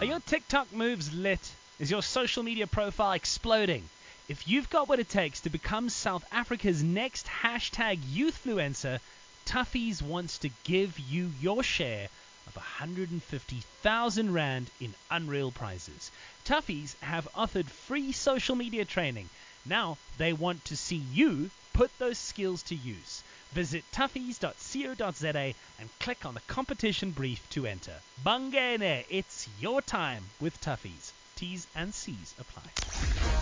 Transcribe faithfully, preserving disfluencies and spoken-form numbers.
Are your TikTok moves lit? Is your social media profile exploding? If you've got what it takes to become South Africa's next hashtag youthfluencer, Tuffy's wants to give you your share of one hundred fifty thousand Rand in Unreal prizes. Tuffy's have offered free social media training. Now they want to see you put those skills to use. Visit tuffys dot co dot za and click on the competition brief to enter. Bangene, it's your time with Tuffy's. T's and C's apply.